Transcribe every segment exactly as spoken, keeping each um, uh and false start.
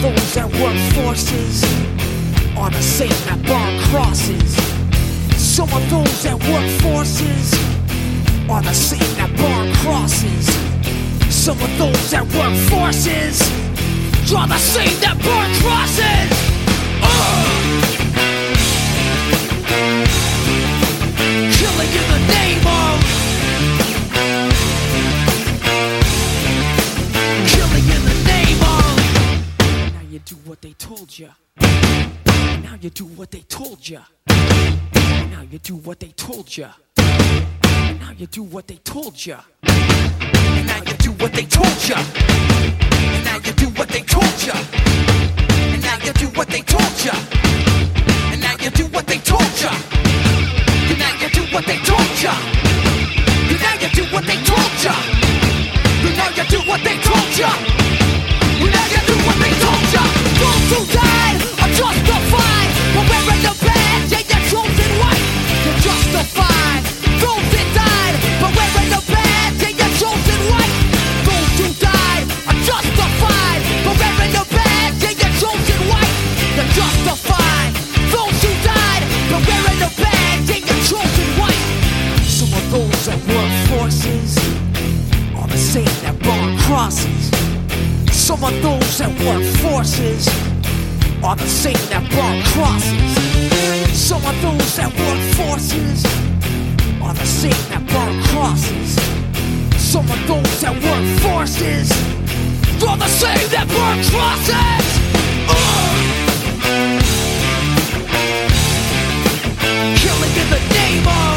those that work forces are the same that burn crosses. Some of those that work forces are the same that burn crosses. Some of those that work forces are the same that burn crosses. Uh! Killing in the name of, killing in the name of. Now you do what they told you. Now you do what they told you. Now you do what they told you. Now you do what they told you. And now you do what they told you. And now you do what they told you. And now you do what they told you. And now you do what they told you. And now you do what they told you. And now you do what they told you. And now you do what they told you. And now you do what they told you. Those who died are justified for wearing the badge and your chosen white. You're justified. Those that died for wearing the badge and your chosen white. Those who died are justified for wearing the badge and your chosen white. You're justified. Those who died for wearing the badge and your chosen white. Some of those that work forces are the same that burn crosses. Some of those that work forces are the same that burn crosses. Some of those that work forces are the same that burn crosses. Some of those that work forces are the same that burn crosses. Uh! Killing in the name of,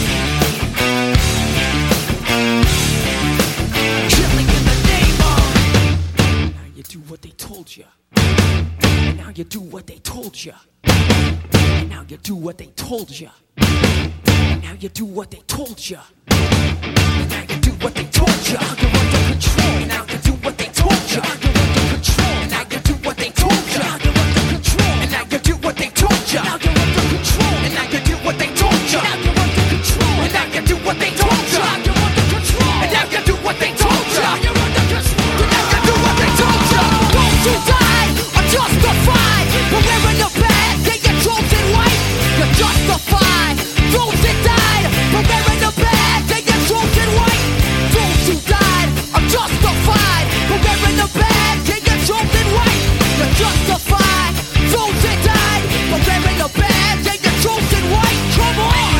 killing in the name of. Now you do what they told you. And now you do what they told you. And now you do what they told you. And now you do what they told you. And now you do what they told you. You're under control. And now you do what they told you. You're under control. And now you do what they told you. You're under control. And now you do what they told you. Now you're under control. And now you do what they told you. Now you're under control. And now you do what they told you. You're under control. And now you do what they told you. You're under control. And now you do what they told you. Those who died are justified for wearing the badge and your chosen white. You're justified. Those that died for wearing the badge and your chosen white. Those who died are justified for wearing the badge and your chosen white. You're justified. Those that died for wearing the badge and your chosen white. Come on.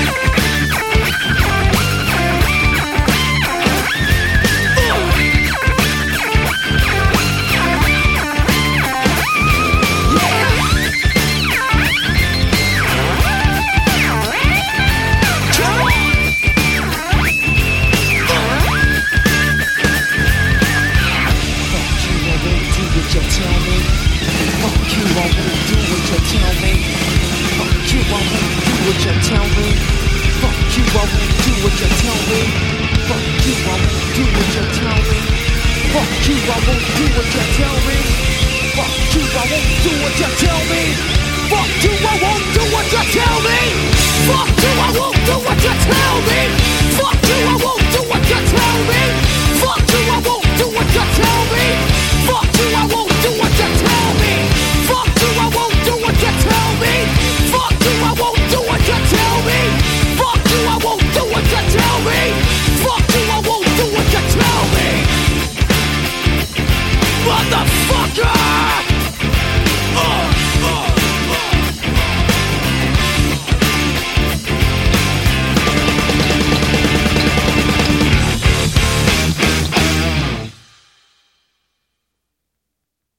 What you tell me? Fuck you, I won't do what you tell me. Fuck you, I won't do what you tell me. Fuck you, I won't do what you tell me.